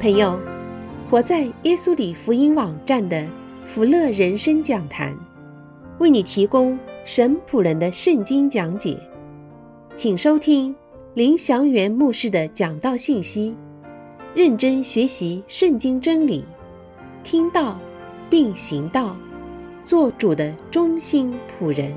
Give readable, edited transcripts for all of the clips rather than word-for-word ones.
朋友，活在耶稣里福音网站的福乐人生讲坛，为你提供神仆人的圣经讲解，请收听林祥元牧师的讲道信息，认真学习圣经真理，听道并行道，做主的忠心仆人。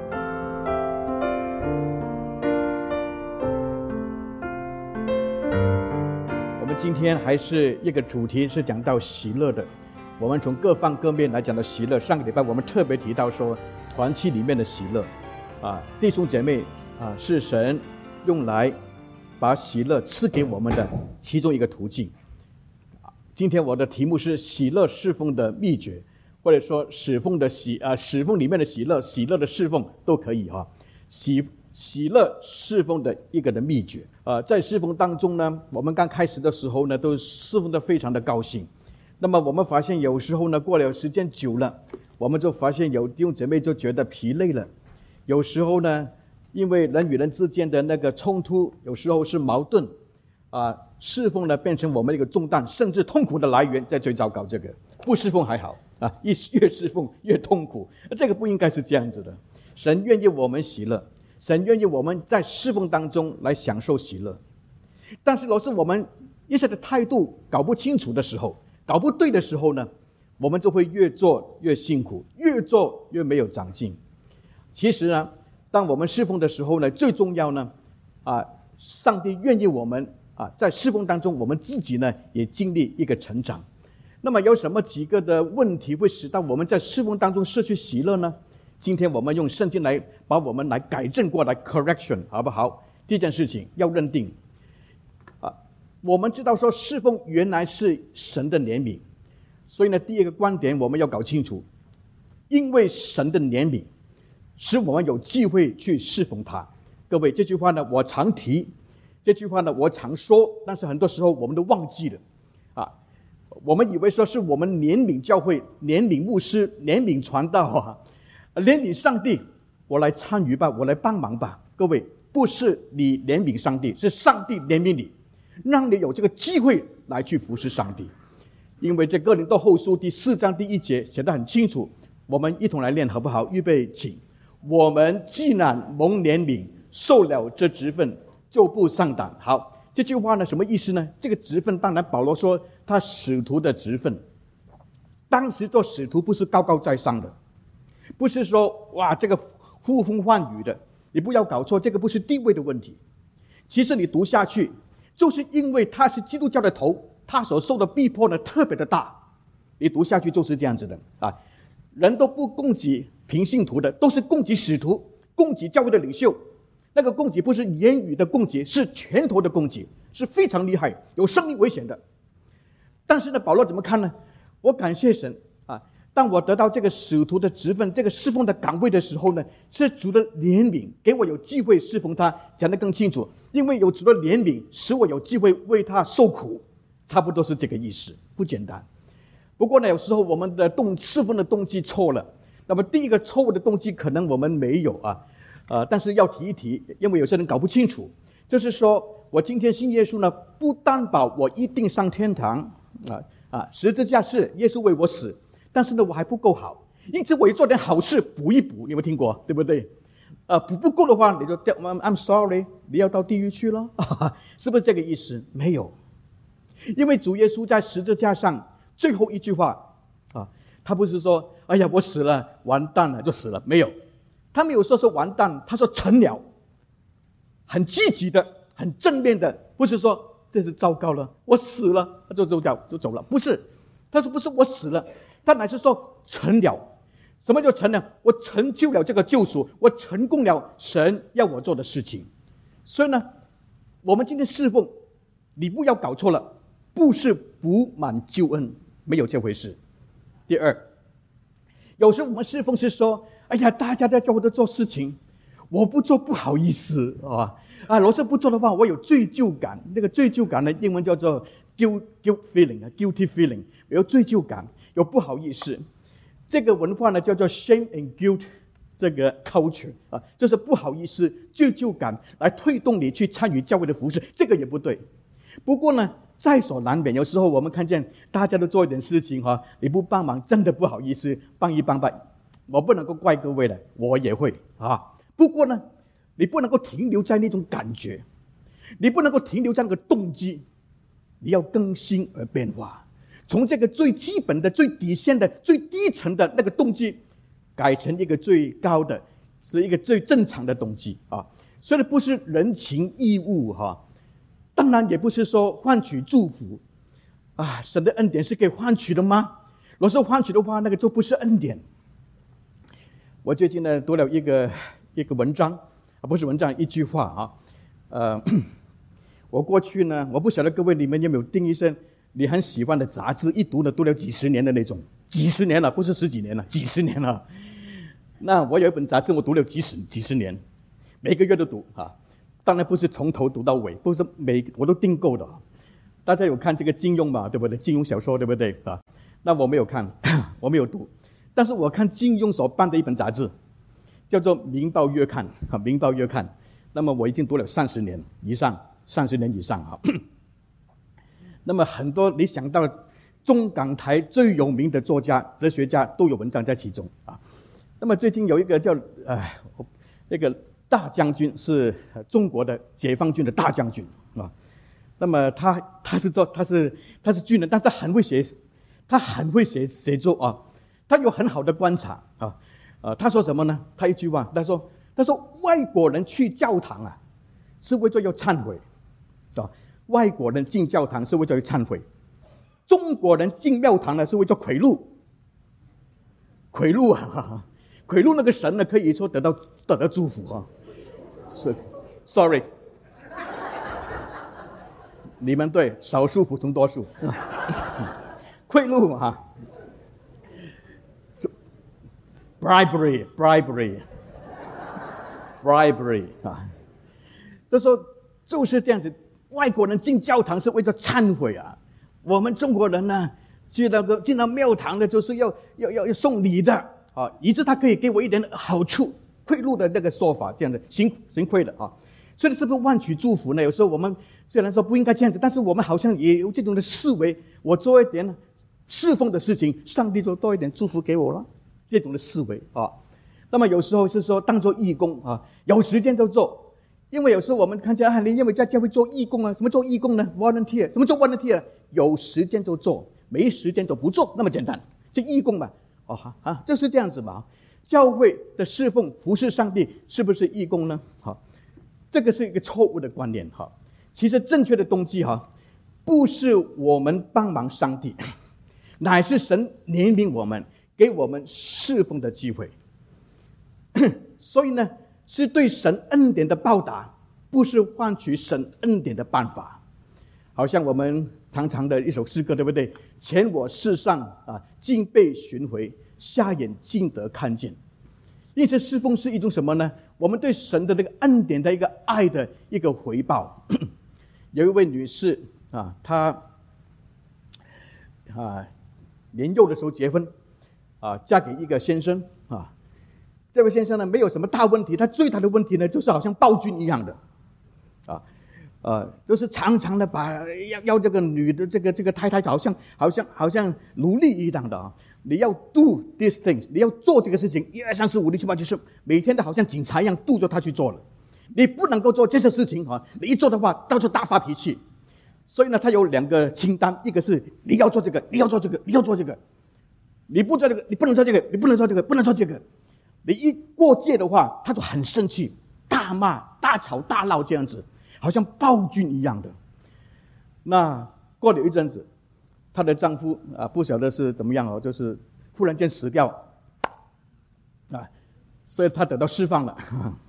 今天还是一个主题，是讲到喜乐的。我们从各方各面来讲到喜乐。上个礼拜我们特别提到说，团契里面的喜乐，弟兄姐妹是神用来把喜乐赐给我们的其中一个途径。今天我的题目是喜乐侍奉的秘诀，或者说侍奉里面的喜乐，喜乐的侍奉都可以哈。喜乐侍奉的一个的秘诀，在侍奉当中呢，我们刚开始的时候呢，都侍奉得非常的高兴。那么我们发现有时候呢，过了时间久了，我们就发现有弟兄姐妹就觉得疲累了。有时候呢，因为人与人之间的那个冲突，有时候是矛盾，侍奉呢变成我们一个重担，甚至痛苦的来源。在最糟糕，这个不侍奉还好越侍奉越痛苦，这个不应该是这样子的。神愿意我们喜乐。神愿意我们在侍奉当中来享受喜乐，但是若是我们一些的态度搞不清楚的时候，搞不对的时候呢，我们就会越做越辛苦，越做越没有长进。其实呢，当我们侍奉的时候呢，最重要呢，上帝愿意我们在侍奉当中，我们自己呢也经历一个成长。那么有什么几个的问题会使到我们在侍奉当中失去喜乐呢？今天我们用圣经来把我们来改正过来 correction 好不好？第一件事情要认定我们知道说侍奉原来是神的怜悯，所以呢第一个观点我们要搞清楚，因为神的怜悯使我们有机会去侍奉他。各位，这句话呢我常提，这句话呢我常说，但是很多时候我们都忘记了我们以为说是我们怜悯教会、怜悯牧师、怜悯传道怜悯上帝，我来参与吧，我来帮忙吧。各位，不是你怜悯上帝，是上帝怜悯你，让你有这个机会来去服侍上帝。因为这哥林多后书第4章第1节写得很清楚，我们一同来念好不好？预备起。我们既然蒙怜悯，受了这职分，就不上胆。好，这句话呢什么意思呢？这个职分当然保罗说他使徒的职分，当时做使徒不是高高在上的，不是说哇这个呼风唤雨的，你不要搞错，这个不是地位的问题。其实你读下去，就是因为他是基督教的头，他所受的逼迫呢特别的大。你读下去就是这样子的人都不攻击平信徒的，都是攻击使徒，攻击教会的领袖。那个攻击不是言语的攻击，是拳头的攻击，是非常厉害，有生命危险的。但是呢，保罗怎么看呢？我感谢神当我得到这个使徒的职分，这个侍奉的岗位的时候呢，是主的怜悯给我有机会侍奉他。讲得更清楚，因为有主的怜悯使我有机会为他受苦，差不多是这个意思，不简单。不过呢，有时候我们的侍奉的动机错了。那么第一个错误的动机可能我们没有但是要提一提，因为有些人搞不清楚，就是说我今天信耶稣呢，不担保我一定上天堂十字架是耶稣为我死，但是呢我还不够好，因此我也做点好事补一补。你有没有听过？对不对？补不够的话，你就I'm sorry， 你要到地狱去了是不是这个意思？没有，因为主耶稣在十字架上最后一句话他不是说哎呀我死了完蛋了就死了，没有，他没有说完蛋，他说成了，很积极的，很正面的，不是说这是糟糕了，我死了就走了，不是，他说不是我死了，他乃是说成了。什么叫成了？我成就了这个救赎，我成功了神要我做的事情。所以呢，我们今天侍奉，你不要搞错了，不是补满救恩，没有这回事。第二，有时候我们侍奉是说哎呀大家在教会都做事情，我不做不好意思若是不做的话我有罪疚感。那个罪疚感呢英文叫做 guilt feeling guilty feeling， 有罪疚感，有不好意思。这个文化呢叫做 shame and guilt 这个 culture 就是不好意思、罪疚感来推动你去参与教会的服事，这个也不对。不过呢在所难免。有时候我们看见大家都做一点事情哈，你不帮忙真的不好意思，帮一帮吧。我不能够怪各位的，我也会啊。不过呢，你不能够停留在那种感觉，你不能够停留在那个动机，你要更新而变化，从这个最基本的、最底线的、最低层的那个动机，改成一个最高的，是一个最正常的动机啊。所以不是人情义务哈，当然也不是说换取祝福啊。神的恩典是可以换取的吗？若是换取的话，那个就不是恩典。我最近呢读了一个文章啊，不是文章，一句话啊。我过去呢，我不晓得各位你们有没有定一些你很喜欢的杂志，一读呢读了几十年的那种，几十年了，不是十几年了，几十年了。那我有一本杂志，我读了几十年。每个月都读啊，当然不是从头读到尾，不是我都订购的。大家有看这个金庸嘛？对不对？金庸小说对不对啊？那我没有看，我没有读，但是我看金庸所办的一本杂志，叫做《明报月刊》啊，《明报月刊》。那么我已经读了30年以上啊。那么很多你想到中港台最有名的作家、哲学家都有文章在其中啊。那么最近有一个叫那个大将军，是中国的解放军的大将军啊。那么他是军人，但他很会写作啊。他有很好的观察啊。他说什么呢？他一句话，他说外国人去教堂啊，是为了要忏悔啊。外国人进教堂是为了要忏悔，中国人进庙堂呢是为了贿赂啊。贿赂那个神呢，可以说得到祝福啊。是 ，sorry， 你们对，少数服从多数，贿赂啊 ，bribery 啊，他说就是这样子，外国人进教堂是为了忏悔啊，我们中国人呢，进到庙堂的就是要送礼的啊，以致他可以给我一点好处。贿赂的那个说法，这样的行贿的啊，所以是不是换取祝福呢？有时候我们虽然说不应该这样子，但是我们好像也有这种的思维，我做一点侍奉的事情，上帝就多一点祝福给我了，这种的思维啊。那么有时候是说当做义工啊，有时间就做，因为有时候我们看见你认为在教会做义工啊，什么做义工呢 ？volunteer， 什么做 volunteer？ 有时间就做，没时间就不做，那么简单，这义工嘛，就是这样子嘛。教会的侍奉服侍上帝是不是义工呢？这个是一个错误的观念哈。其实正确的动机不是我们帮忙上帝，乃是神怜悯我们，给我们侍奉的机会。所以呢，是对神恩典的报答，不是换取神恩典的办法。好像我们常常的一首诗歌，对不对？前我世上竟被寻回，瞎眼竟得看见。因此侍奉是一种什么呢？我们对神的那个恩典的一个爱的一个回报。有一位女士她年幼的时候结婚嫁给一个先生这位先生呢没有什么大问题，他最大的问题呢就是好像暴君一样的就是常常的要这个女的这个太太好像奴隶一样的你要 do these things， 你要做这个事情，1、2、3、4、5、6、7、8、9、10，每天都好像警察一样督着他去做了。你不能够做这些事情你一做的话，到处大发脾气。所以呢，他有2个清单，一个是你要做这个，你要做这个，你要做这个，你不做这个，你不能做这个，你不能做这个，不能做这个。你一过界的话，他就很生气，大骂、大吵大闹这样子，好像暴君一样的。那过了一阵子，她的丈夫不晓得是怎么样就是忽然间死掉所以她得到释放了。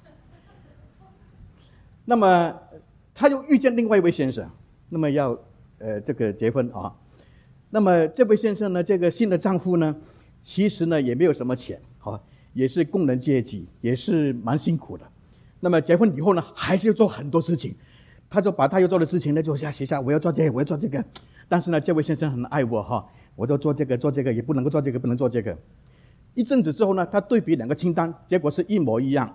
那么她又遇见另外一位先生，那么要这个结婚那么这位先生呢，这个新的丈夫呢，其实呢也没有什么钱也是工人阶级，也是蛮辛苦的。那么结婚以后呢，还是要做很多事情，他就把他要做的事情呢就写下，我要做这个，我要做这个。但是呢，这位先生很爱我我就做这个，也不能够做这个，不能做这个。一阵子之后呢，他对比2个清单，结果是一模一样。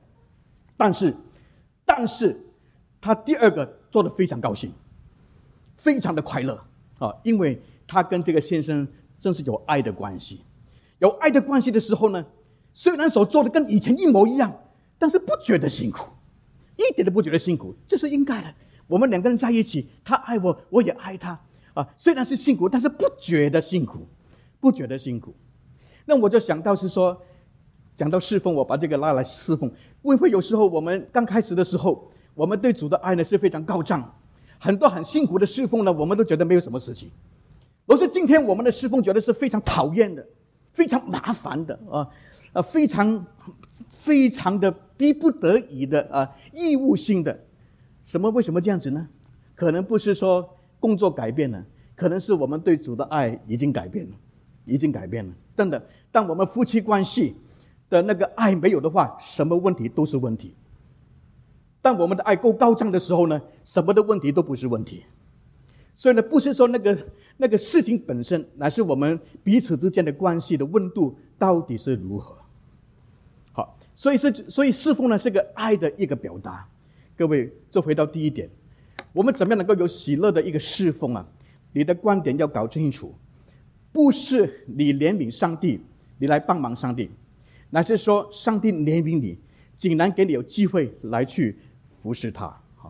但是他第2个做得非常高兴， 非常的快乐啊，因为他跟这个先生真是有爱的关系。有爱的关系的时候呢，虽然所做的跟以前一模一样，但是不觉得辛苦，一点都不觉得辛苦，这是应该的。我们两个人在一起，他爱我，我也爱他啊。虽然是辛苦，但是不觉得辛苦，不觉得辛苦。那我就想到是说，讲到侍奉，我把这个拉来侍奉。会不会有时候我们刚开始的时候，我们对主的爱呢是非常高涨，很多很辛苦的侍奉呢，我们都觉得没有什么事情。而是今天我们的侍奉觉得是非常讨厌的，非常麻烦的非常的逼不得已的义务性的。为什么这样子呢？可能不是说工作改变了，可能是我们对主的爱已经改变了。真的，当我们夫妻关系的那个爱没有的话，什么问题都是问题。当我们的爱够高涨的时候呢，什么的问题都不是问题。所以呢，不是说那个事情本身，乃是我们彼此之间的关系的温度到底是如何。好，所以侍奉呢是个爱的一个表达。各位，就回到第一点，我们怎么样能够有喜乐的一个侍奉啊？你的观点要搞清楚，不是你怜悯上帝，你来帮忙上帝，乃是说上帝怜悯你，竟然给你有机会来去服侍他。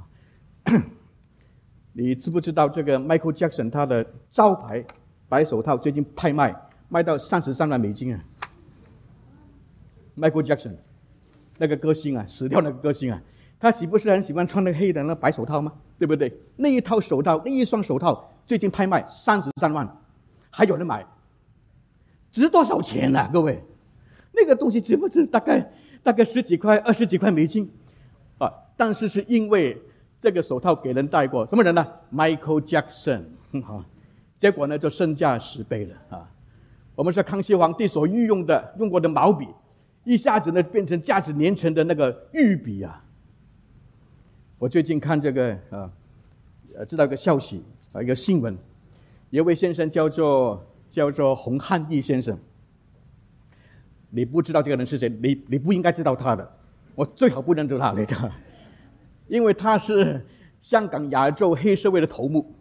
你知不知道这个 Michael Jackson 他的招牌白手套最近拍卖到33万美金啊 ？Michael Jackson 那个歌星啊，死掉那个歌星啊，他岂不是很喜欢穿那个黑人的白手套吗？对不对？那一套手套，那一双手套最近拍卖33万，还有人买，值多少钱呢？各位，那个东西只不是大概10几块、20几块美金啊？但是是因为这个手套给人戴过，什么人呢 ？Michael Jackson 结果呢就身价10倍了啊！我们说康熙皇帝所用过的毛笔，一下子呢变成价值连城的那个玉笔啊！我最近看这个知道一个消息一个新闻，有一位先生叫做洪汉义先生。你不知道这个人是谁，你不应该知道他的，我最好不认识他来的。因为他是香港亚洲黑社会的头目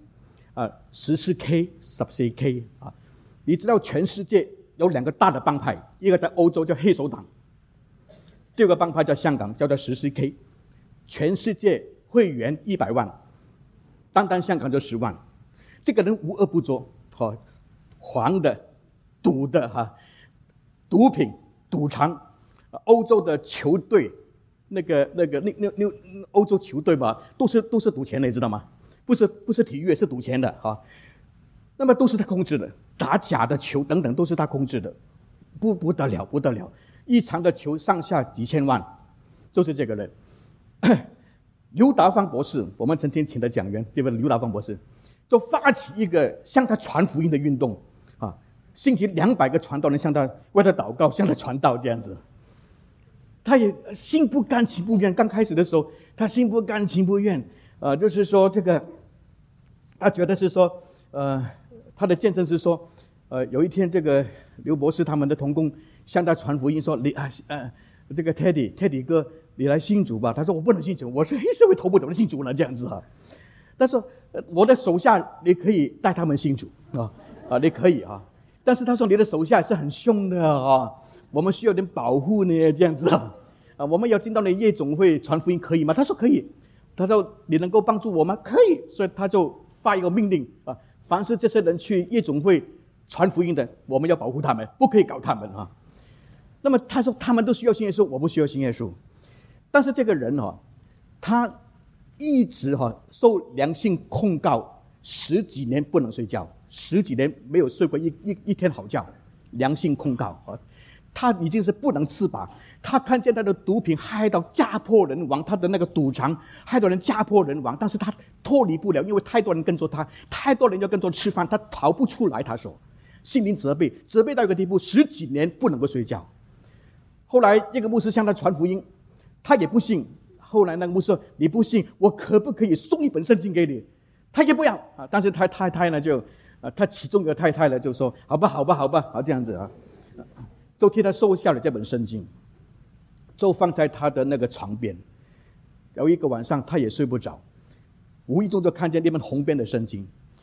，14K、14K 啊！你知道全世界有2个大的帮派，一个在欧洲叫黑手党，第二个帮派在香港叫做14K， 全世界会员100万，单单香港就10万。这个人无恶不作，黄的、赌的毒品、赌场，欧洲的球队。那欧洲球队吧，都是赌钱的，你知道吗？不是体育，是赌钱的那么都是他控制的，打假的球等等都是他控制的，不得了！一场的球上下几千万，就是这个人。刘达芳博士，我们曾经请的讲员，对不对？刘达芳博士就发起一个向他传福音的运动星期200个传道人向他为他祷告，向他传道这样子。他也心不甘情不愿，刚开始的时候，他心不甘情不愿，就是说这个，他觉得是说，他的见证是说，有一天这个刘博士他们的同工向他传福音说，这个 Teddy 哥，你来信主吧。他说我不能信主，我是黑社会头目，怎么信主呢？这样子他说我的手下你可以带他们信主你可以但是他说你的手下是很凶的我们需要点保护呢，这样子我们要进到那夜总会传福音可以吗？他说可以。他说你能够帮助我吗？可以。所以他就发一个命令凡是这些人去夜总会传福音的，我们要保护他们，不可以搞他们那么他说他们都需要信耶稣，我不需要信耶稣。但是这个人他一直受良心控告10几年不能睡觉，10几年没有睡过一天好觉，良心控告他已经是不能自拔。他看见他的毒品害到家破人亡，他的那个赌场害到人家破人亡，但是他脱离不了，因为太多人跟着他，太多人要跟着吃饭，他逃不出来。他说心灵责备到一个地步，10几年不能够睡觉。后来一个牧师向他传福音，他也不信。后来那个牧师说你不信，我可不可以送一本圣经给你？他也不要但是他太太呢就他其中一个太太呢就说好吧这样子就替他收下了这本圣经，就放在他的那个床边。有一个晚上他也睡不着，无意中就看见那本红边的圣经，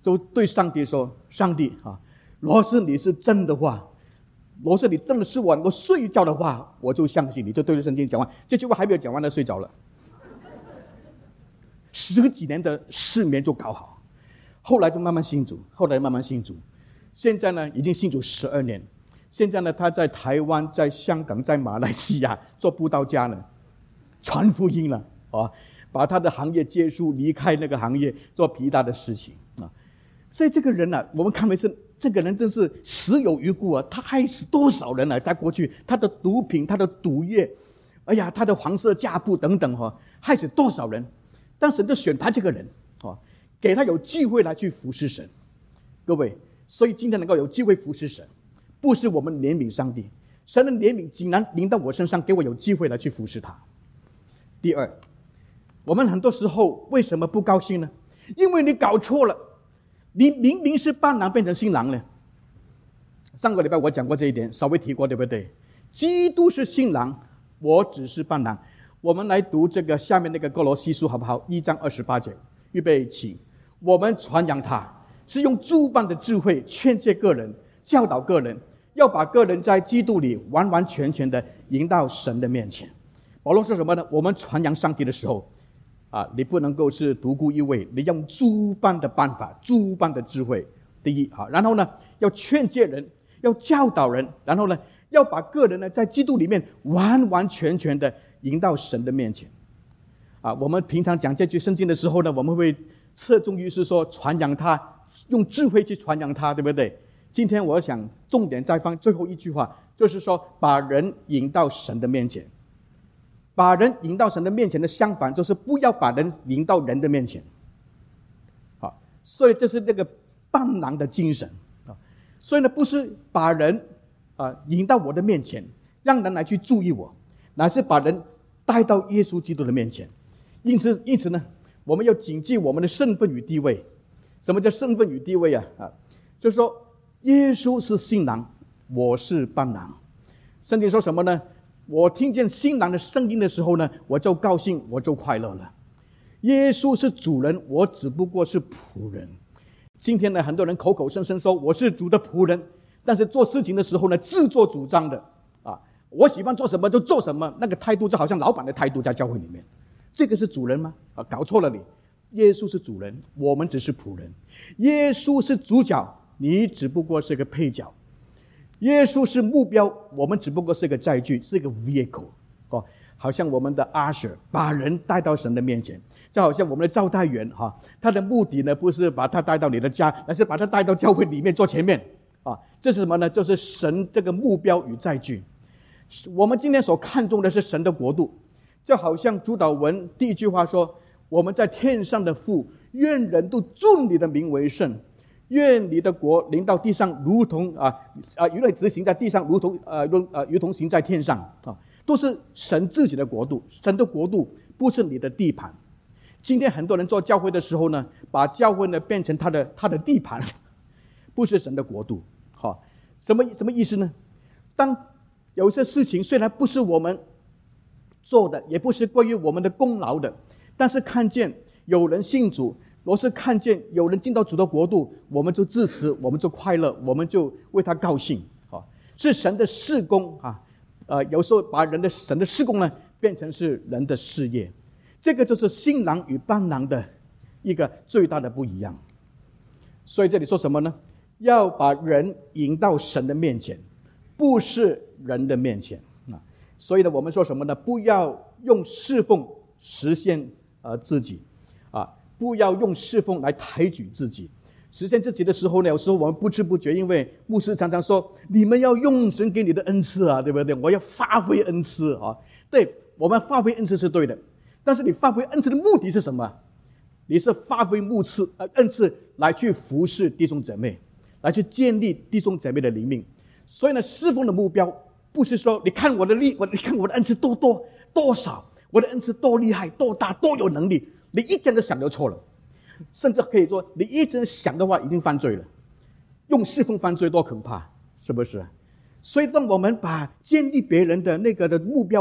就对上帝说：“上帝啊，若是你是真的话，若是你真的是我能够睡觉的话，我就相信你。”就对着圣经讲完，这句话还没有讲完呢，睡着了。10几年的失眠就搞好，后来就慢慢信主，现在呢已经信主12年。现在呢，他在台湾、在香港、在马来西亚做布道家呢，传福音了啊，把他的行业结束，离开那个行业，做其他的事情啊。所以这个人呢，我们看为是这个人真是死有余辜啊！他害死多少人啊？在过去，他的毒品、他的毒业，哎呀，他的黄色架步等等哈，害死多少人？但神就选他这个人啊，给他有机会来去服侍神。各位，所以今天能够有机会服侍神，不是我们怜悯上帝，神的怜悯竟然临到我身上，给我有机会来去服侍他。第二，我们很多时候为什么不高兴呢？因为你搞错了，你明明是伴郎变成新郎了。上个礼拜我讲过这一点，稍微提过，对不对？基督是新郎，我只是伴郎。我们来读这个下面那个哥罗西书好不好？1章28节，预备起。我们传扬他，是用诸般的智慧劝诫个人，教导个人，要把个人在基督里完完全全的迎到神的面前。保罗说什么呢？我们传扬上帝的时候啊，你不能够是独孤一味，你用诸般的办法，诸般的智慧。第一啊，然后呢，要劝诫人，要教导人，然后呢，要把个人呢在基督里面完完全全的迎到神的面前。啊，我们平常讲这句圣经的时候呢，我们会侧重于是说传扬他，用智慧去传扬他，对不对？今天我想重点再放最后一句话，就是说把人引到神的面前。把人引到神的面前的相反，就是不要把人引到人的面前。好，所以这是那个伴郎的精神啊。所以呢，不是把人引到我的面前，让人来去注意我，乃是把人带到耶稣基督的面前。因此呢，我们要谨记我们的身份与地位。什么叫身份与地位啊？就是说耶稣是新郎，我是伴郎。圣经说什么呢？我听见新郎的声音的时候呢，我就高兴，我就快乐了。耶稣是主人，我只不过是仆人。今天呢，很多人口口声声说我是主的仆人，但是做事情的时候呢，自作主张的啊，我喜欢做什么就做什么，那个态度就好像老板的态度，在教会里面，这个是主人吗？搞错了你。耶稣是主人，我们只是仆人。耶稣是主角，你只不过是个配角。耶稣是目标，我们只不过是个载具，是一个 vehicle。好像我们的 usher 把人带到神的面前，就好像我们的招待员他的目的呢，不是把他带到你的家，而是把他带到教会里面坐前面这是什么呢？就是神这个目标与载具。我们今天所看重的是神的国度，就好像主祷文第一句话说：我们在天上的父，愿人都尊你的名为圣，愿你的国临到地上，如同原来执行在地上，如同行在天上都是神自己的国度。神的国度不是你的地盘。今天很多人做教会的时候呢，把教会呢变成他的地盘，不是神的国度。什么意思呢？当有些事情虽然不是我们做的，也不是关于我们的功劳的，但是看见有人信主，若是看见有人进到主的国度，我们就支持，我们就快乐，我们就为他高兴是神的事工有时候把神的事工呢变成是人的事业。这个就是新郎与伴郎的一个最大的不一样。所以这里说什么呢？要把人引到神的面前，不是人的面前所以呢，我们说什么呢？不要用侍奉实现自己不要用侍奉来抬举自己。实现自己的时候呢，有时候我们不知不觉，因为牧师常常说你们要用神给你的恩赐对不对？我要发挥恩赐对，我们发挥恩赐是对的，但是你发挥恩赐的目的是什么？你是发挥恩赐来去服侍弟兄姐妹，来去建立弟兄姐妹的灵命。所以呢，侍奉的目标不是说你看我的恩赐多少，我的恩赐多厉害多大多有能力，你一点都想都错了。甚至可以说你一直想的话已经犯罪了。用侍奉犯罪多可怕，是不是？所以当我们把建立别人的那个的目标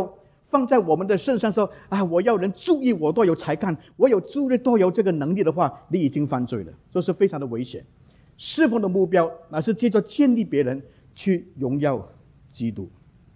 放在我们的身上说我要人注意我，多有才干，我有注意多有这个能力的话，你已经犯罪了，这是非常的危险。侍奉的目标乃是借着建立别人去荣耀基督。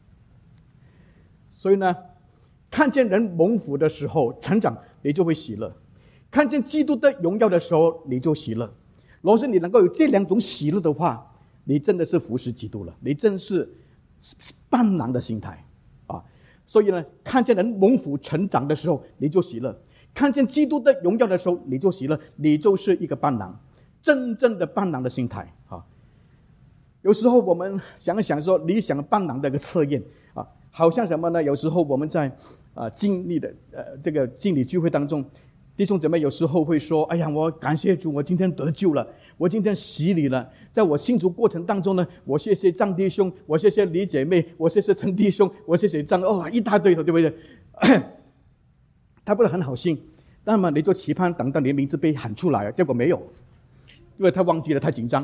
所以呢，看见人蒙福的时候成长，你就会喜乐；看见基督的荣耀的时候，你就喜乐。如果是你能够有这两种喜乐的话，你真的是服侍基督了，你真是伴郎的心态啊！所以呢，看见人蒙福成长的时候，你就喜乐；看见基督的荣耀的时候，你就喜乐。你就是一个伴郎，真正的伴郎的心态啊！有时候我们想想说，理想伴郎的一个测验啊，好像什么呢？有时候我们在经历的这个经理聚会当中，弟兄姐妹有时候会说：“哎呀，我感谢主，我今天得救了，我今天洗礼了。在我信主过程当中呢，我谢谢张弟兄，我谢谢李姐妹，我谢谢陈弟兄，我谢谢张一大堆的，对不对？”他不是很好心，那么你就期盼等到你的名字被喊出来，结果没有，因为他忘记了，太紧张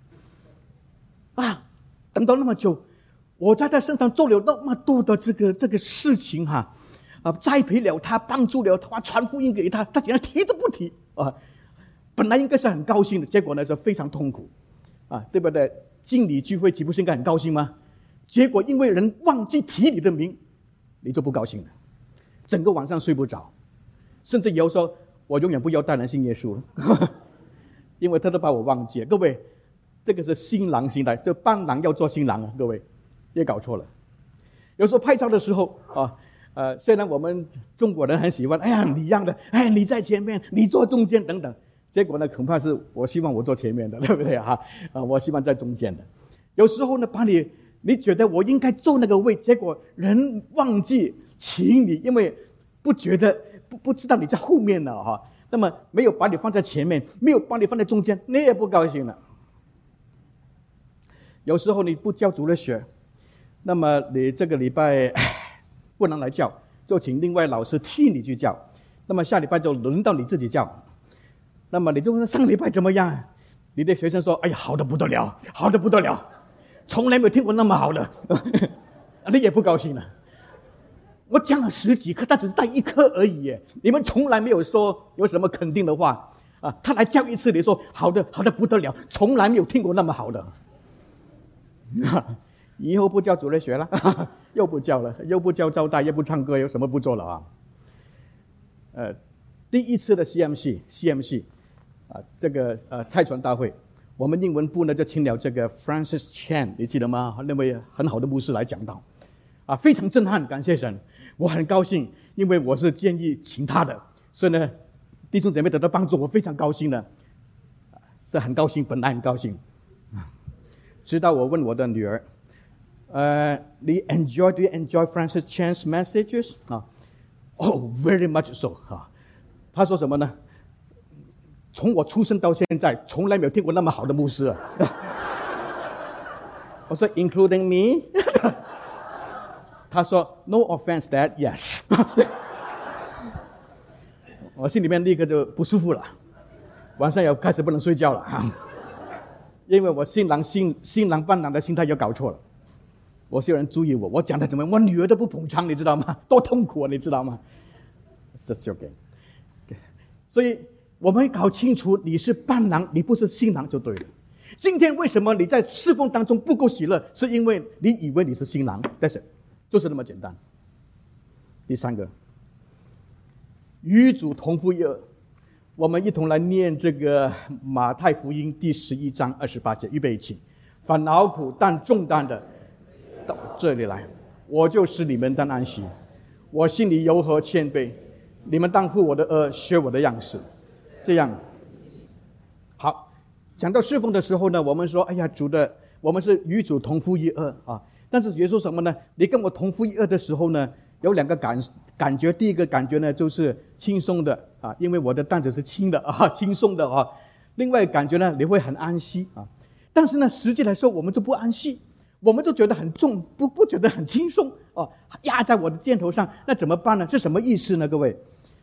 等到那么久，我在他身上做了那么多的这个事情栽培了他，帮助了他，传福音给他，他竟然提都不提本来应该是很高兴的，结果呢是非常痛苦对不对？经理聚会岂不是应该很高兴吗？结果因为人忘记提你的名，你就不高兴了，整个晚上睡不着，甚至有时候我永远不要带人信耶稣了因为他都把我忘记了。各位，这个是新郎心态，这伴郎要做新郎各位也搞错了。有时候拍照的时候虽然我们中国人很喜欢你让的，你在前面，你坐中间等等，结果呢恐怕是我希望我坐前面的，对不对我希望在中间的。有时候呢把你觉得我应该坐那个位，结果人忘记请你，因为不知道你在后面了那么没有把你放在前面，没有把你放在中间，你也不高兴了。有时候你不教主日学，那么你这个礼拜不能来教，就请另外老师替你去教，那么下礼拜就轮到你自己教。那么你就问上礼拜怎么样？你的学生说：“哎呀，好的不得了，好的不得了，从来没有听过那么好的。”你也不高兴了。我讲了10几课，他只是带1课而已，你们从来没有说有什么肯定的话他来教一次，你说好的好的不得了，从来没有听过那么好的。以后不教主日学了又不教了，又不教招待，又不唱歌，有什么不做了第一次的 CMC 这个菜传大会，我们英文部呢就请了这个 Francis Chan， 你记得吗？那位很好的牧师来讲道非常震撼，感谢神，我很高兴，因为我是建议请他的，所以呢弟兄姐妹得到帮助，我非常高兴的，是很高兴，本来很高兴。直到我问我的女儿do you enjoy Francis Chan's messages? Very much so 他说什么呢？从我出生到现在，从来没有听过那么好的牧师我说 including me 他说 no offense Dad, yes 我心里面立刻就不舒服了，晚上要开始不能睡觉了因为我新郎伴郎的心态又搞错了。我希望人注意我讲的怎么样，我女儿都不捧场，你知道吗？多痛苦你知道吗？ Just joking。 所以我们搞清楚你是伴郎，你不是新郎就对了。今天为什么你在侍奉当中不够喜乐，是因为你以为你是新郎，但是就是那么简单。第3个，与主同负一軛。我们一同来念这个马太福音第11章28节，预备起。凡劳苦担重担的到这里来，我就使你们当安息。我心里柔和谦卑，你们当负我的軛，学我的样式。这样好。讲到侍奉的时候呢，我们说我们是与主同负一軛但是耶稣什么呢？你跟我同负一軛的时候呢，有2个感觉。第一个感觉呢就是轻松的因为我的担子是轻的轻松的另外感觉呢，你会很安息但是呢，实际来说我们就不安息，我们就觉得很重，不觉得很轻松压在我的肩头上，那怎么办呢？是什么意思呢？各位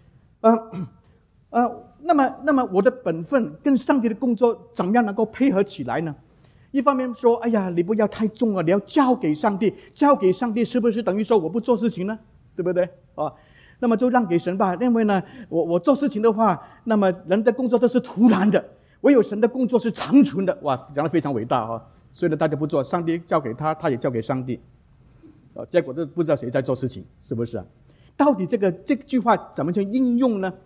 那么我的本分跟上帝的工作怎么样能够配合起来呢？一方面说，哎呀，你不要太重了，你要交给上帝，交给上帝是不是等于说我不做事情呢？ 对不对啊？那么就让给神吧，因为呢，我做事情的话，那么人的工作都是突然的，唯有神的工作是长存的。哇，讲得非常伟大啊！所以呢，大家不做，上帝交给他，他也交给上帝，结果都不知道谁在做事情，是不是啊？到底这句话怎么去应用呢？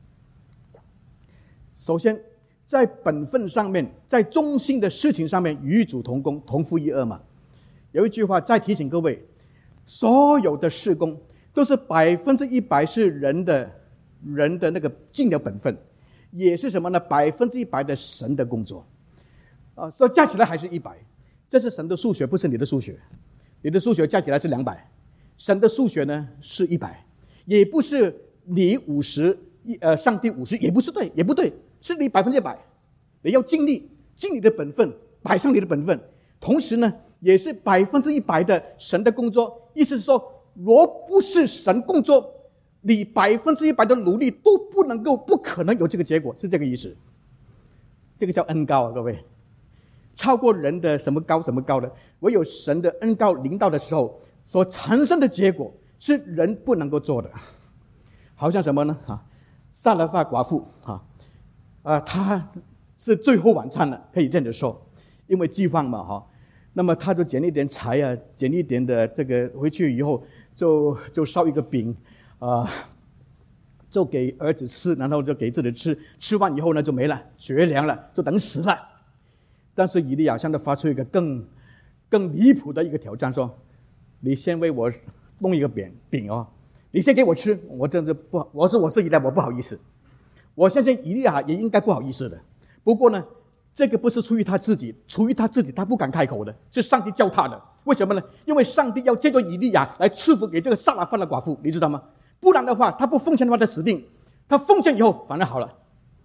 首先，在本分上面，在中心的事情上面与主同工，同负一軛嘛。有一句话再提醒各位，所有的事工都是100%是人的那个尽了本分，也是什么呢？100%的神的工作所以加起来还是100。这是神的数学，不是你的数学。你的数学加起来是200，神的数学呢是100，也不是你50，上帝50，也不是对，也不对，是你100%。你要尽力，尽你的本分，摆上你的本分，同时呢，也是100%的神的工作。意思是说，若不是神工作，你100%的努力都不可能有这个结果，是这个意思。这个叫恩膏啊，各位，超过人的什么高的，唯有神的恩膏临到的时候所产生的结果是人不能够做的。好像什么呢？撒勒法寡妇她是最后晚餐了，可以这样子说，因为饥荒嘛那么他就捡一点柴啊，捡一点的这个回去以后就烧一个饼就给儿子吃，然后就给自己吃，吃完以后呢就没了，绝粮了，就等死了。但是以利亚向他发出一个更离谱的一个挑战，说：你先为我弄一个饼你先给我吃。我真是我是以利亚，我不好意思。我相信以利亚也应该不好意思的。不过呢，这个不是出于他自己，他不敢开口的，是上帝叫他的。为什么呢？因为上帝要借着以利亚来赐福给这个撒勒法的寡妇，你知道吗？不然的话，他不奉献的话，他死定。他奉献以后，反而好了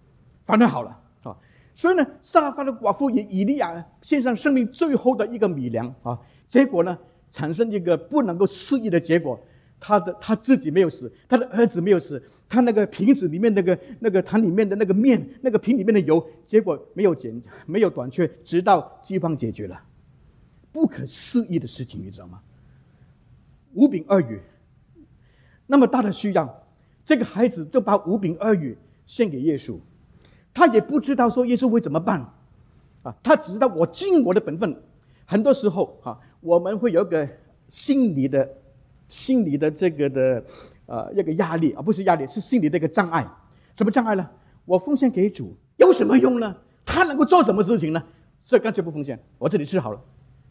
所以呢，撒勒法的寡妇以利亚献上生命最后的一个米粮结果呢，产生一个不能够思议的结果。他自己没有死，他的儿子没有死，他那个瓶子里面那个坛里面的那个面，那个瓶里面的油，结果没有短缺，直到饥荒解决了。不可思议的事情，你知道吗？5饼2鱼，那么大的需要，这个孩子就把5饼2鱼献给耶稣。他也不知道说耶稣会怎么办他只知道我尽我的本分。很多时候我们会有一个心理的这个的一个压力不是压力，是心理的一个障碍。什么障碍呢？我奉献给主有什么用呢？他能够做什么事情呢？所以干脆不奉献，我这里吃好了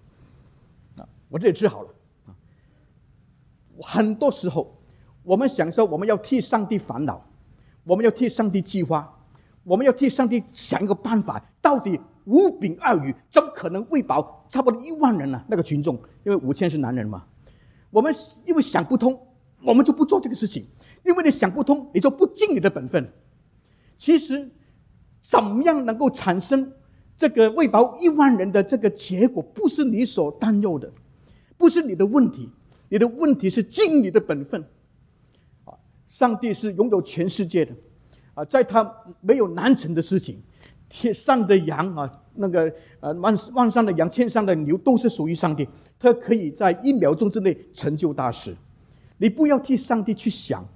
很多时候我们想说我们要替上帝烦恼，我们要替上帝计划，我们要替上帝想一个办法，到底5饼2鱼怎么可能喂饱差不多1万人呢？那个群众，因为5000是男人嘛。我们因为想不通，我们就不做这个事情。因为你想不通，你就不尽你的本分。其实怎么样能够产生这个喂饱1万人的这个结果，不是你所担忧的，不是你的问题。你的问题是尽你的本分上帝是拥有全世界的在他没有难成的事情。天上的羊那个万上的羊，天上的牛都是属于上帝，他可以在1秒钟之内成就大事。你不要替上帝去想。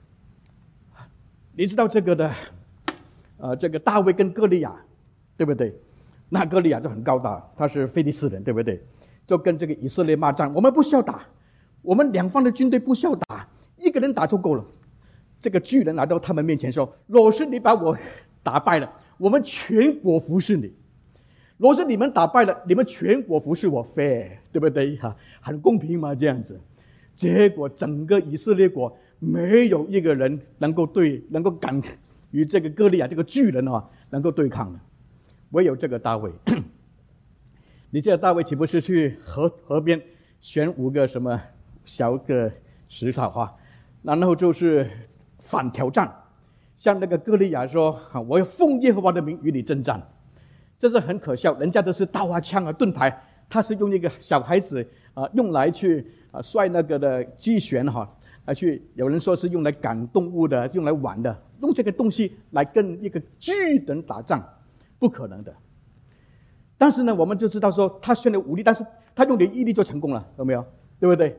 你知道这个的这个大卫跟歌利亚，对不对？那歌利亚就很高大，他是非利士人，对不对？就跟这个以色列骂战，我们不需要打，我们两方的军队不需要打，一个人打就够了。这个巨人来到他们面前说：若是你把我打败了，我们全国服侍你；若是你们打败了，你们全国服侍我 ，fair， 对不对？很公平嘛，这样子。结果整个以色列国没有一个人能够敢与这个歌利亚这个巨人能够对抗的，唯有这个大卫。你这个大卫岂不是去河边选5个什么小个石头然后就是反挑战，像那个歌利亚说：我要奉耶和华的名与你征战。这是很可笑，人家都是刀枪盾牌，他是用一个小孩子用来去摔那个的机旋去，有人说是用来赶动物的，用来玩的，用这个东西来跟一个巨人打仗，不可能的。但是呢，我们就知道说他选了武力，但是他用点毅力就成功了，有没有？对不对？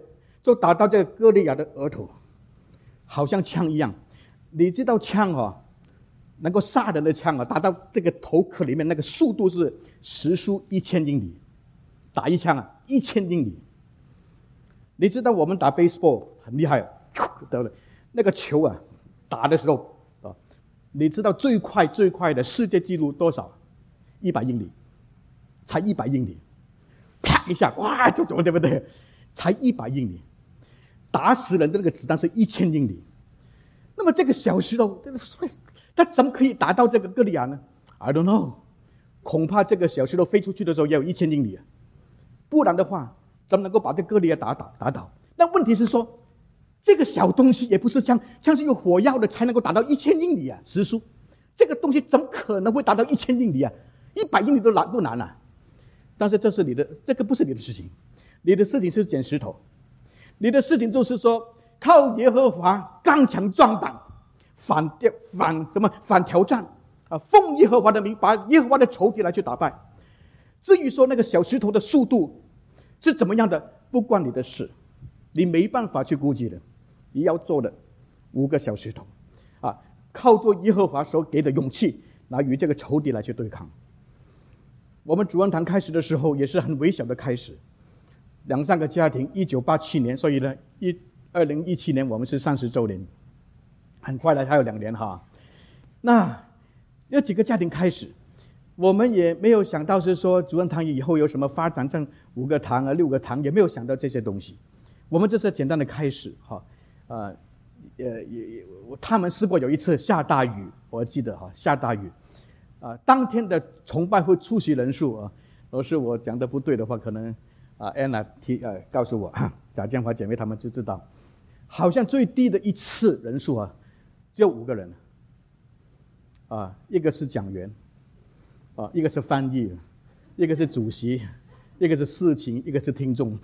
就打到这个歌利亚的额头，好像枪一样。你知道枪能够杀人的枪打到这个头壳里面，那个速度是时速1000英里，打一枪1000英里。你知道我们打 baseball 很厉害对不对？那个球打的时候你知道最快的世界纪录多少？100英里，才100英里，啪一下，哇就走了，对不对？才100英里，打死人的那个子弹是1000英里。那么这个小石头，它怎么可以打到这个歌利亚呢 ？I don't know， 恐怕这个小石头飞出去的时候也有1000英里不然的话，怎么能够把这歌利亚打倒？那问题是说，这个小东西也不是枪是有火药的才能够打到1000英里时速。这个东西怎么可能会达到1000英里100英里都难但是这个不是你的事情，你的事情是捡石头，你的事情就是说靠耶和华刚强壮胆，反挑战奉耶和华的名，把耶和华的仇敌来去打败。至于说那个小石头的速度是怎么样的，不关你的事，你没办法去估计的。你要做的5个小石头靠着耶和华所给的勇气来与这个仇敌来去对抗。我们主恩堂开始的时候也是很微小的开始，2-3个家庭，1987年，所以呢2017年我们是30周年，很快了还有2年那有几个家庭开始，我们也没有想到是说主恩堂以后有什么发展成5个堂6个堂，也没有想到这些东西。我们这是简单的开始他们试过有一次下大雨，我记得下大雨当天的崇拜会出席人数如果是我讲的不对的话，可能Anna 告诉我，贾建华姐妹他们就知道，好像最低的一次人数只有5个人一个是讲员一个是翻译，一个是主席，一个是事情，一个是听众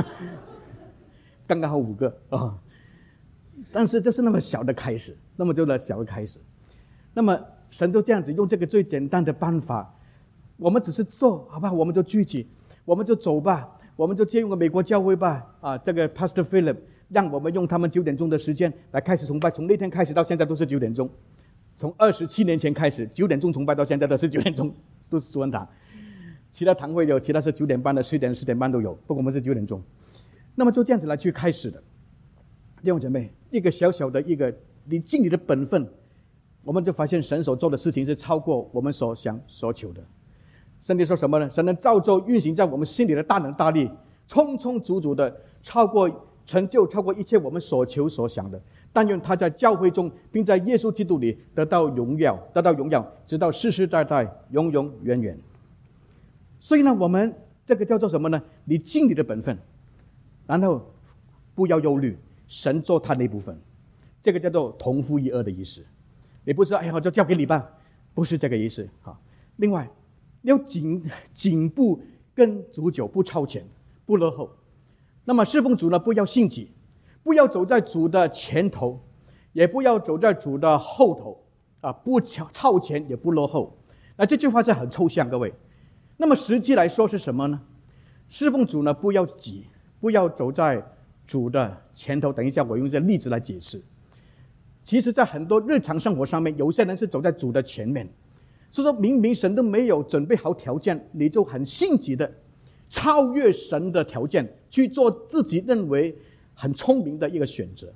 刚刚好5个但是这是那么小的开始，那么神就这样子用这个最简单的办法，我们只是做好吧，我们就聚集，我们就走吧，我们就借用个美国教会吧这个 Pastor Philip 让我们用他们9点钟的时间来开始崇拜，从那天开始到现在都是9点钟，从27年前开始9点钟崇拜到现在都是9点钟，都是主恩堂。其他堂会有其他是9点半的10点10点半都有，不过我们是9点钟。那么就这样子来去开始的。弟兄姐妹，一个小小的一个你尽你的本分，我们就发现神所做的事情是超过我们所想所求的。圣经说什么呢？神能造就运行在我们心里的大能大力，充充足足的成就超过一切我们所求所想的。但愿他在教会中并在耶稣基督里得到荣耀，直到世世代代永永远远。所以呢，我们这个叫做什么呢？你尽你的本分，然后不要忧虑，神做他那部分，这个叫做同负一軛的意思。你不是我就交给你吧，不是这个意思另外要紧步跟主久，不超前，不落后。那么侍奉主呢，不要性急，不要走在主的前头，也不要走在主的后头不超前也不落后。那这句话是很抽象，各位。那么实际来说是什么呢？侍奉主呢，不要急，不要走在主的前头。等一下我用一些例子来解释。其实在很多日常生活上面，有些人是走在主的前面，所以说明明神都没有准备好条件，你就很性急的超越神的条件，去做自己认为很聪明的一个选择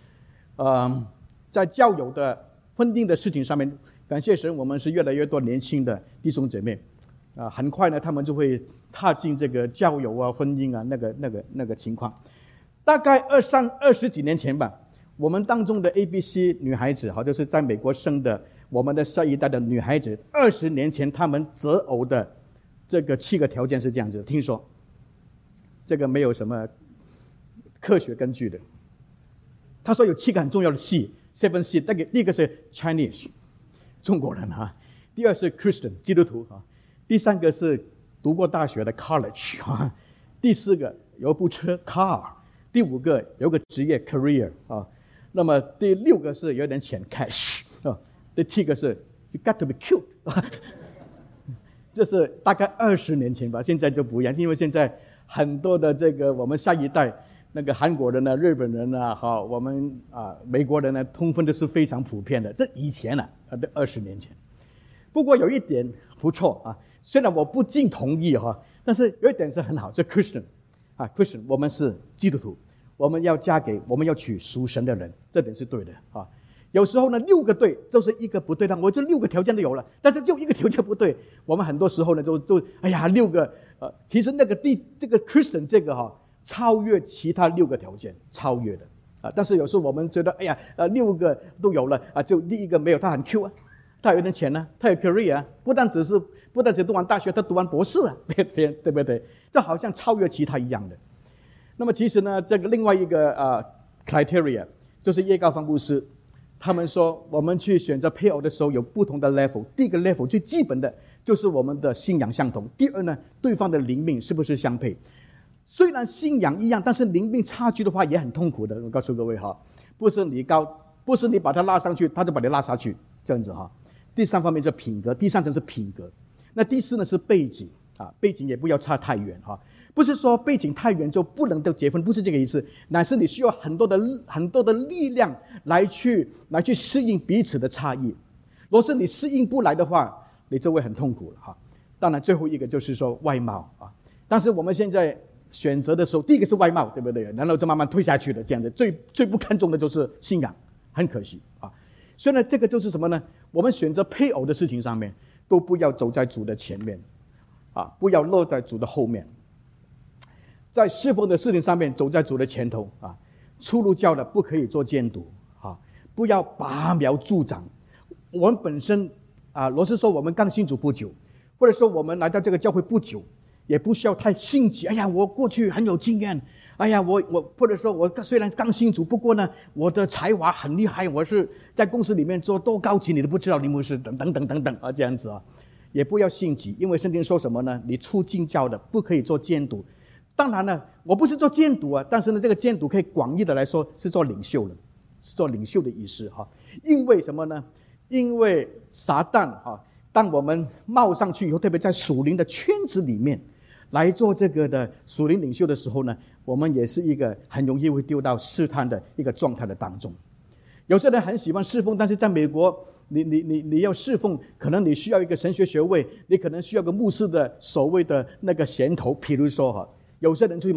在教友的婚姻的事情上面，感谢神，我们是越来越多年轻的弟兄姐妹很快呢，他们就会踏进这个教友婚姻那个情况。大概20几年前吧，我们当中的 ABC 女孩子就是在美国生的，我们的下一代的女孩子，20年前他们择偶的这个7个条件是这样子的，听说这个没有什么科学根据的。他说有7个很重要的系 ，7 系，第一个是 Chinese 中国人第二是 Christian 基督徒第3个是读过大学的 college 第4个有部车 car， 第5个有个职业 career那么第6个是有点钱 cash第7个是 you got to be cute 这是大概20年前吧，现在就不一样，因为现在很多的这个我们下一代那个韩国人呢、日本人呢，我们美国人呢，通婚都是非常普遍的。这以前呢，20年前。不过有一点不错啊，虽然我不尽同意但是有一点是很好，是 Christian 我们是基督徒，我们要娶属神的人，这点是对的啊。有时候呢，6个对就是一个不对的，我就6个条件都有了，但是就一个条件不对，我们很多时候呢都6个其实这个 Christian 这个超越其他6个条件，超越的但是有时候我们觉得6个都有了就第一个没有，他很 Q 啊，他有点钱呢，他有 career 不但只读完大学，他读完博士对不对？这好像超越其他一样的。那么其实呢，这个另外一个criteria 就是叶高芳牧师他们说，我们去选择配偶的时候有不同的 level。第一个 level 最基本的就是我们的信仰相同。第二呢，对方的灵命是不是相配？虽然信仰一样，但是灵命差距的话也很痛苦的。我告诉各位不是你把他拉上去，他就把你拉下去，这样子第三方面是品格，第三层是品格。那第四呢是背景背景也不要差太远不是说背景太远就不能够结婚，不是这个意思，乃是你需要很多的力量来去适应彼此的差异。若是你适应不来的话，你就会很痛苦了当然最后一个就是说外貌但是我们现在选择的时候，第一个是外貌，对不对？然后就慢慢退下去了，这样子最不看重的就是信仰，很可惜所以呢，这个就是什么呢？我们选择配偶的事情上面，都不要走在主的前面不要落在主的后面。在侍奉的事情上面走在主的前头出入教的不可以做监督不要拔苗助长。我们本身若是说我们刚信主不久，或者说我们来到这个教会不久，也不需要太心急。我过去很有经验，我或者说我虽然刚信主，不过呢我的才华很厉害，我是在公司里面做多高级你都不知道，你牧师等等这样子也不要心急。因为圣经说什么呢？你出进教的不可以做监督。当然呢，我不是做监督但是呢，这个监督可以广义的来说是做领袖的，是做领袖的意思因为什么呢？因为撒旦当我们冒上去以后，特别在属灵的圈子里面来做这个的属灵领袖的时候呢，我们也是一个很容易会丢到试探的一个状态的当中。有些人很喜欢侍奉，但是在美国你要侍奉，可能你需要一个神学学位，你可能需要个牧师的所谓的那个衔头。譬如说有些人去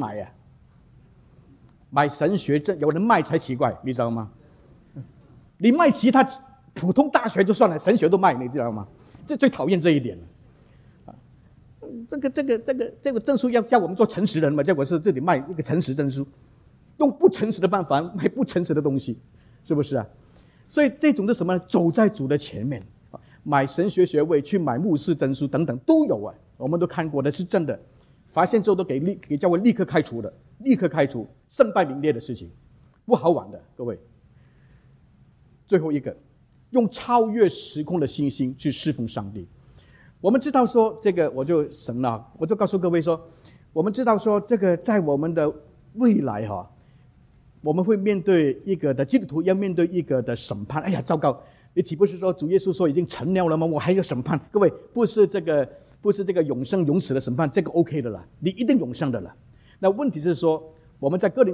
买神学证，有人卖才奇怪，你知道吗？你卖其他普通大学就算了，神学都卖，你知道吗？这最讨厌这一点了这个证书要叫我们做诚实人嘛，结果是这里卖一个诚实证书，用不诚实的办法卖不诚实的东西，是不是所以这种是什么呢？走在主的前面买神学学位，去买牧师证书等等都有我们都看过的，是真的。发现之后都给教会立刻开除，身败名裂的事情，不好玩的，各位。最后一个，用超越时空的信心去侍奉上帝。我们知道说这个，我就省了，我就告诉各位说，我们知道说这个在我们的未来我们会面对一个的基督徒要面对一个的审判。糟糕，你岂不是说主耶稣说已经成了吗？我还有审判？各位，不是这个永生永死的审判，这个 OK 的了，你一定永生的了。那问题是说，我们在哥林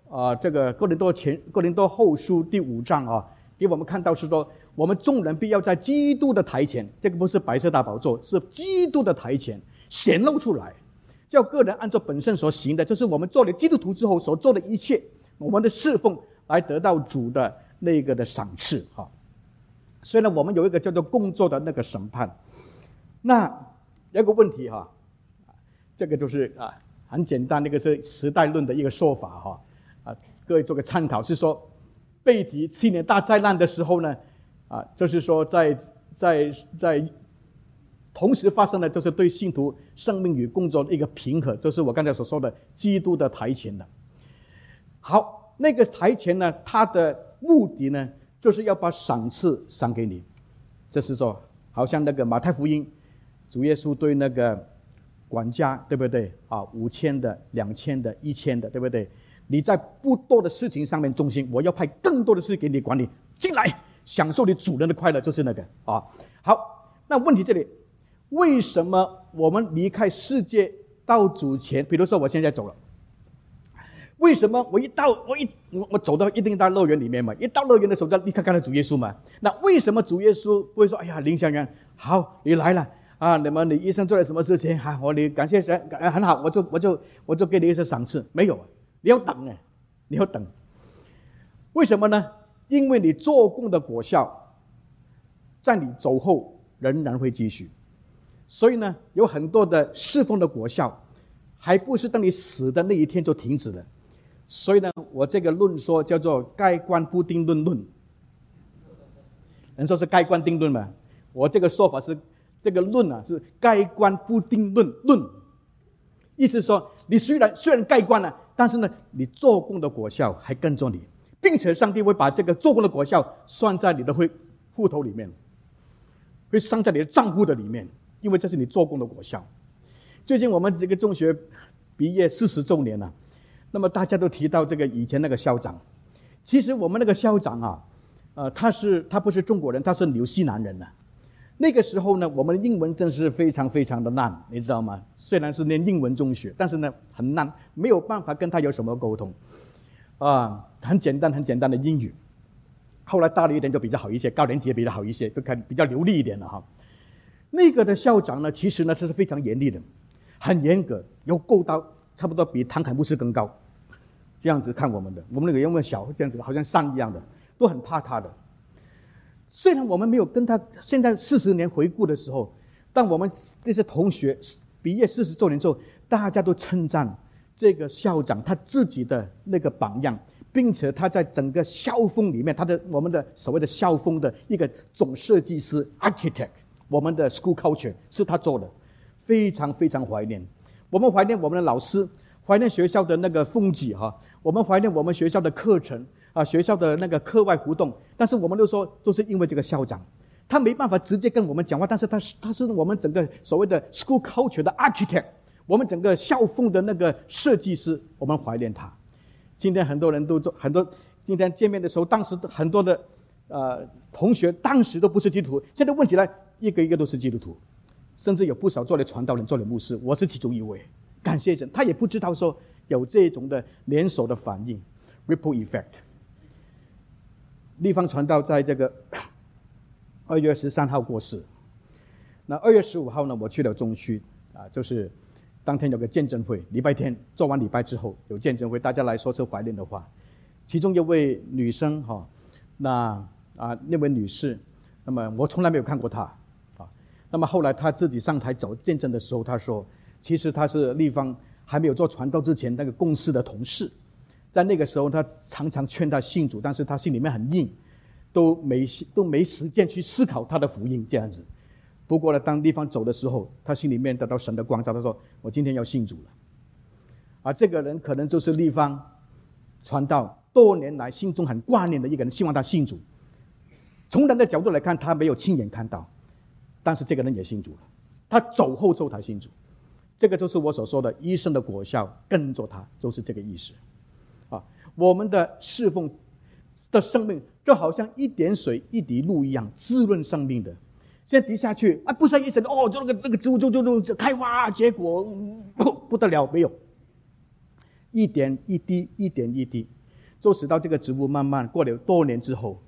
多后书第5章给我们看到是说，我们众人必要在基督的台前，这个不是白色大宝座，是基督的台前显露出来，叫个人按照本身所行的，就是我们做了基督徒之后所做的一切，我们的侍奉来得到主的那个的赏赐所以呢，我们有一个叫做工作的那个审判。那有个问题这个就是很简单，那个是时代论的一个说法各位做个参考，是说贝提7年大灾难的时候呢就是说在同时发生的就是对信徒生命与工作的一个平衡，就是我刚才所说的基督的台前的。好，那个台前呢，它的目的呢，就是要把赏赐赏给你。这是说，好像那个马太福音，主耶稣对那个管家，对不对？5000的、2000的、1000的，对不对？你在不多的事情上面忠心，我要派更多的事给你管理，进来享受你主人的快乐，就是那个好，那问题这里，为什么我们离开世界到主前？比如说我现在走了， 为什么我走到一定到乐园里面嘛？一到乐园的时候，就立刻看到主耶稣嘛。那为什么主耶稣不会说：“哎呀，林香元，好，你来了啊！你医生做了什么事情？你感谢神，很好，我就给你一些赏赐。”没有，你要等哎，你要等。为什么呢？因为你做工的果效，在你走后仍然会继续。所以呢，有很多的侍奉的果效，还不是当你死的那一天就停止了。所以呢，我这个论说叫做盖棺不定论。人说是盖棺定论嘛，我这个说法是这个论啊是盖棺不定论。意思说，你虽然盖棺了，但是呢，你做工的果效还跟着你，并且上帝会把这个做工的果效算在你的户头里面，会算在你的账户的里面，因为这是你做工的果效。最近我们这个中学毕业40周年了，那么大家都提到这个以前那个校长。其实我们那个校长啊，他不是中国人，他是纽西兰人呢。那个时候呢，我们的英文真是非常非常的烂，你知道吗？虽然是念英文中学，但是呢很烂，没有办法跟他有什么沟通很简单的英语。后来大了一点就比较好一些，高年级也比较好一些，就比较流利一点了哈。那个的校长呢，其实呢他是非常严厉的，很严格，有够到差不多比唐凯牧师更高，这样子看我们的。我们那个因为小这样子，好像山一样的，都很怕他的。虽然我们没有跟他，现在40年回顾的时候，当我们这些同学毕业40周年之后，大家都称赞这个校长他自己的那个榜样，并且他在整个校风里面，我们的所谓的校风的一个总设计师 architect， 我们的 school culture 是他做的，非常非常怀念。我们怀念我们的老师，怀念学校的那个风纪我们怀念我们学校的课程学校的那个课外活动。但是我们都说都是因为这个校长，他没办法直接跟我们讲话，但是他是我们整个所谓的 school culture 的 architect， 我们整个校风的那个设计师，我们怀念他。今天很多人今天见面的时候，当时很多的同学当时都不是基督徒，现在问起来一个一个都是基督徒，甚至有不少做了传道人，做了牧师，我是其中一位。感谢神，他也不知道说有这种的连锁的反应 ripple effect。 立方传道在这个2月13号过世，那2月15号呢，我去了中区就是当天有个见证会，礼拜天做完礼拜之后有见证会，大家来说出怀念的话。其中一位女生那位女士，那么我从来没有看过她那么后来她自己上台走见证的时候，她说其实她是立方还没有做传道之前那个公司的同事，在那个时候她常常劝她信主，但是她心里面很硬，都没时间去思考她的福音这样子。不过呢，当立方走的时候，她心里面得到神的光照，她说我今天要信主了。这个人可能就是立方传道多年来心中很挂念的一个人，希望他信主。从人的角度来看，他没有亲眼看到，但是这个人也信主了，他走后之后才信主。这个就是我所说的一生的果效跟着他，就是这个意思我们的侍奉的生命就好像一点水一滴露一样，滋润生命的。现在滴下去不是一声就那个植物就开花结果不得了，没有，一点一滴一点一滴，就使到这个植物慢慢过了多年之后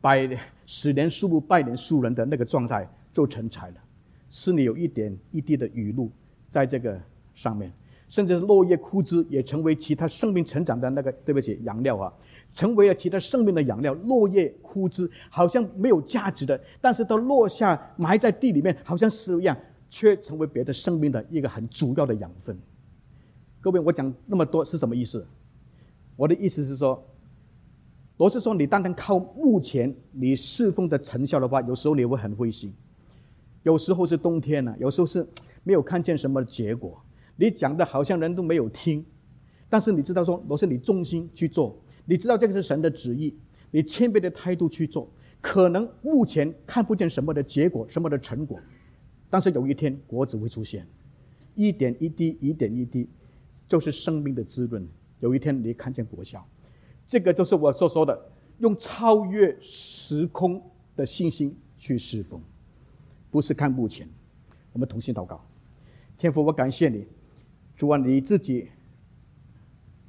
，10年树木100年树人的那个状态就成材了。是你有一点一滴的雨露在这个上面，甚至落叶枯枝也成为其他生命成长的那个养料成为了其他生命的养料。落叶枯枝好像没有价值的，但是都落下埋在地里面，好像是一样，却成为别的生命的一个很主要的养分。各位，我讲那么多是什么意思？我的意思是说，我是说你单单靠目前你侍奉的成效的话，有时候你会很灰心，有时候是冬天有时候是没有看见什么结果，你讲的好像人都没有听，但是你知道说，若是你忠心去做，你知道这个是神的旨意，你谦卑的态度去做，可能目前看不见什么的结果，什么的成果，但是有一天果子会出现，一点一滴一点一滴，就是生命的滋润，有一天你看见果效。这个就是我所说的用超越时空的信心去侍奉，不是看目前。我们同心祷告。天父，我感谢你，主啊，你自己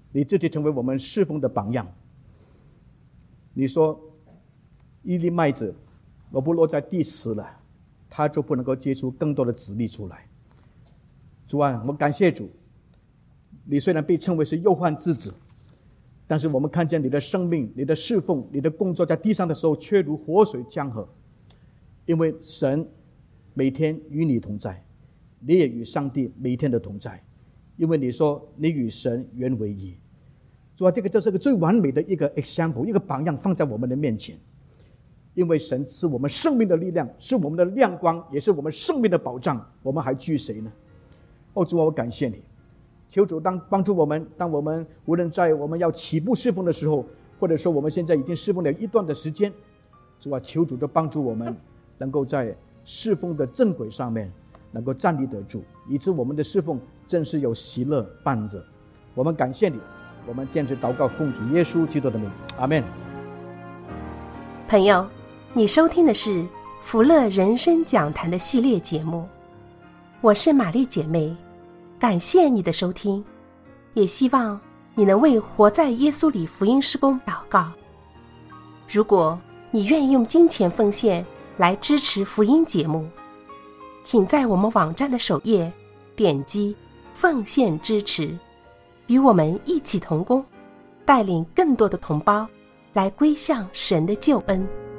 你自己成为我们侍奉的榜样。你说一粒麦子若不落在地死了，它就不能够结出更多的子粒出来。主啊，我们感谢主，你虽然被称为是忧患之子，但是我们看见你的生命、你的侍奉、你的工作在地上的时候，却如活水江河。因为神每天与你同在，你也与上帝每天的同在。因为你说你与神原为一。主啊，这个就是个最完美的一个 example， 一个榜样放在我们的面前。因为神是我们生命的力量，是我们的亮光，也是我们生命的保障，我们还惧谁呢？主啊，我感谢你，求主帮助我们，当我们无论在我们要起步侍奉的时候，或者说我们现在已经侍奉了一段的时间，主啊，求主就帮助我们能够在侍奉的正轨上面能够站立得住，以致我们的侍奉正是有喜乐伴着。我们感谢你，我们坚持祷告，奉主耶稣基督的名，阿们。 朋友，你收听的是福乐人生讲坛的系列节目，我是玛丽姐妹，感谢你的收听，也希望你能为活在耶稣里福音事工祷告。如果你愿意用金钱奉献来支持福音节目，请在我们网站的首页点击奉献支持，与我们一起同工，带领更多的同胞来归向神的救恩。